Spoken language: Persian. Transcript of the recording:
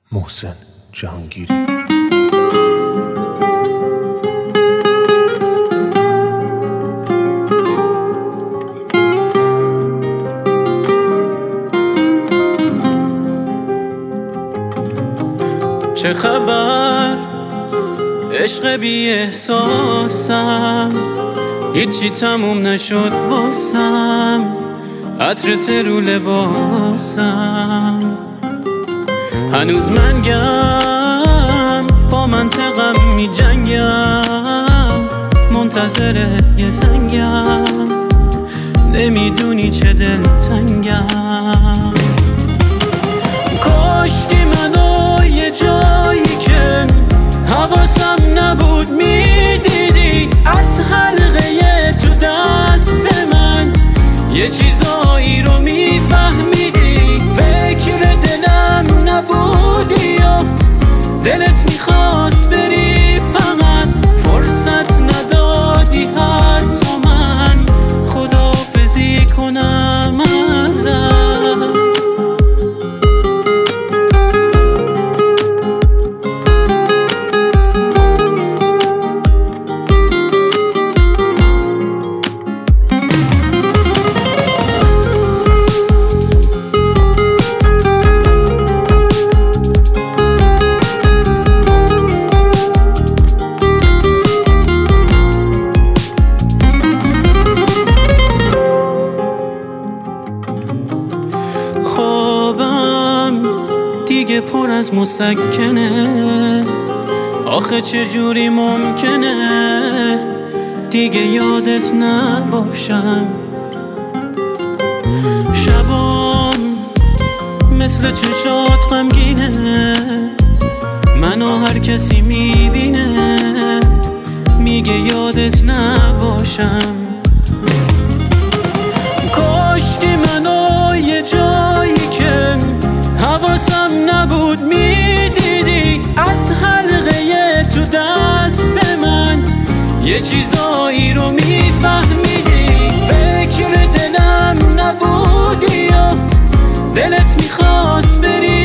محسن جهانگیری. چه خبر عشق بی احساسم، هیچی تموم نشد واسم، عطرت رو لباسم. هنوز من گم با منطقم می جنگم، منتظر یه زنگم، نمیدونی چه دلتنگم. کاشکی منو یه جایی که حواسم نبود میدیدی، از حلقه تو دست من یه چیزایی رو میفهمیدی. فکر دلم نبودی یا دلت میخواست بری، فقط فرصت ندادی حتی من خداحافظی کنم ازت. خوابم دیگه پر از مسکنه، آخه چجوری ممکنه دیگه یادت نباشم. شبام مثل چشات غمگینه، منو هر کسی میبینه میگه یادت نباشم. کاشکی منو یه جایی که حواسم نبود میدیدی، از حلقه تو دست من یه چیزایی رو میفهمیدی. فکر دلم نبودی یا دلت میخواست بری،